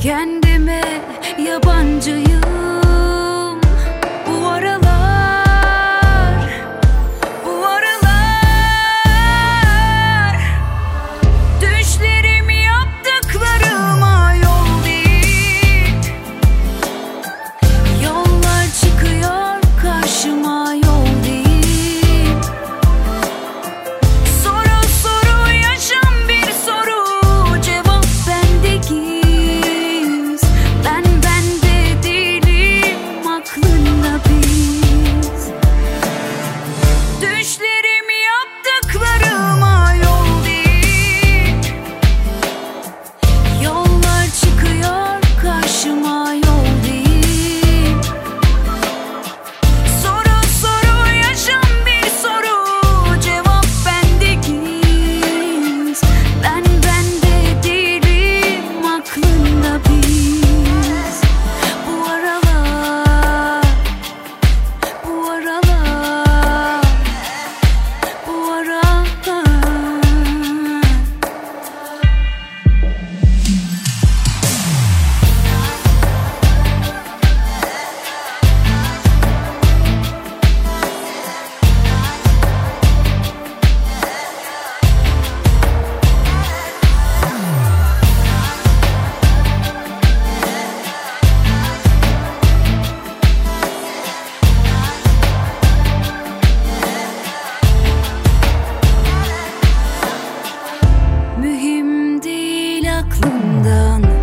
Kendime yabancıyım bu aralar, bu aralar. Düşlerim yaptıklarıma yol değil. Yollar çıkıyor karşıma, yol değil. Soru soru yaşam bir soru, cevap bende giz. Ben bende değilim, aklında biz. Düşlerim yaptıklarıma yol değil. Yollar çıkıyor karşıma, yol değil. Soru soru yaşam bir soru, cevap bende giz. Ben bende değilim, aklında biz. Bu aralar, bu aralar, bu aralar. Mühim değil aklımdan